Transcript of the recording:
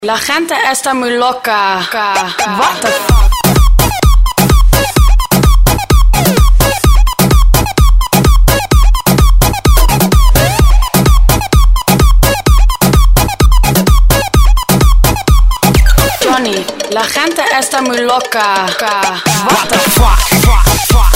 La gente está muy loca. What the f***? Johnny, la gente está muy loca. What the fuck?